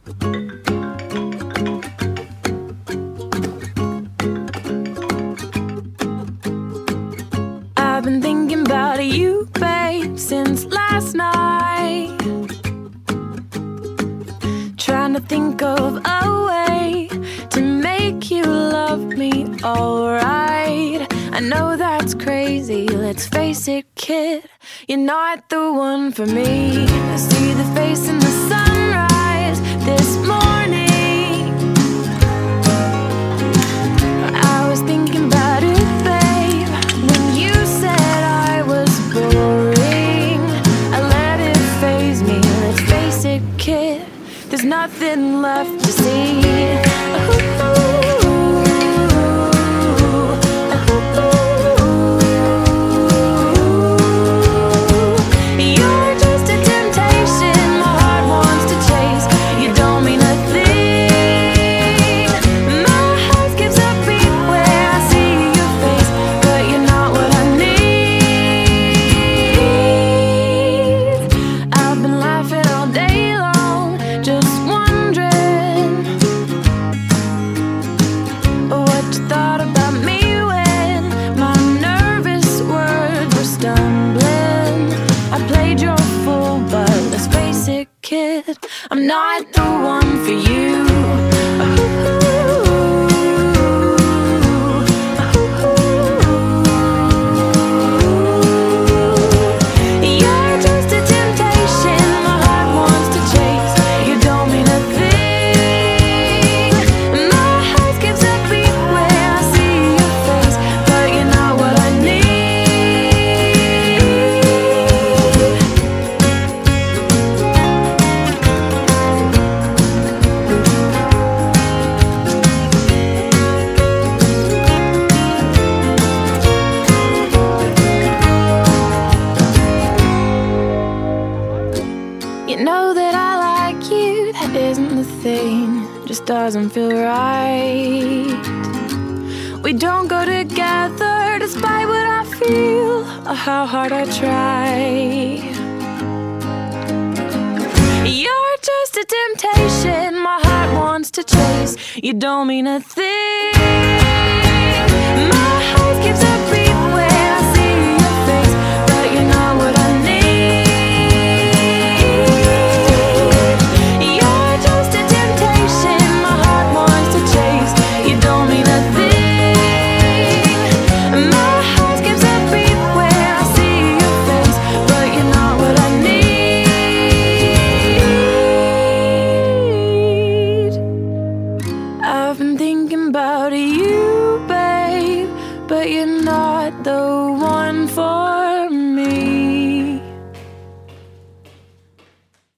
I've been thinking about you, babe, since last night. Trying to think of a way to make you love me alright. I know that's crazy, let's face it, kid, you're not the one for me. I see the face in the sunrise this morning. I was thinking about it, babe, when you said I was boring. I let it faze me, let's face it, kid, there's nothing left to see. You're just a temptation my heart wants to chase. You don't mean a thing. My heart skips a beat when I see your face, but you're not what I need. I've been laughing all day long, just wondering what you thought about me when my nervous words were stumbling. I played your fool, but let's face it, kid, I'm not the one for you. You're just a temptation my heart wants to chase. You don't mean a thing. My heart skips a beat when I see your face, but you're not what I need. You know that I like you, that isn't the thing, just doesn't feel right. We don't go together despite what I feel or how hard I try. You're just a temptation my heart wants to chase. You don't mean a thing. My heart skips a beat when I see your face, but you're not what I need. You're just a temptation my heart wants to chase. You don't mean a thing. My heart skips a beat when I see your face, but you're not what I need. I've been thinking about you, babe, but you're not the one for